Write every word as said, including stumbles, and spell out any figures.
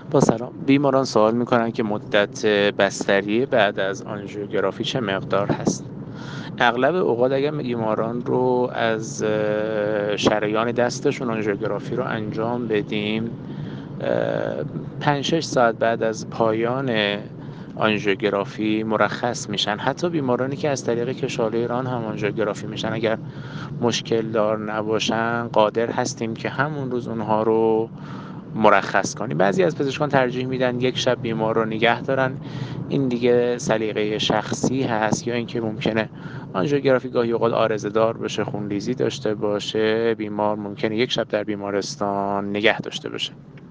با سلام. بیماران سوال میکنن که مدت بستری بعد از آنژیوگرافی چه مقدار هست؟ اغلب اوقات اگر بیماران رو از شریان دستشون آنژیوگرافی رو انجام بدیم، پنج شش ساعت بعد از پایان آنژیوگرافی مرخص میشن. حتی بیمارانی که از طریق کشاله ایران هم آنژیوگرافی میشن، اگر مشکل دار نباشن قادر هستیم که همون روز اونها رو مرخص کنیم. بعضی از پزشکان ترجیح میدن یک شب بیمار رو نگه دارن. این دیگه سلیقه شخصی هست، یا اینکه ممکنه آنژیوگرافی گاهی اوقات عارضه دار بشه، خونریزی داشته باشه، بیمار ممکنه یک شب در بیمارستان نگه داشته باشه.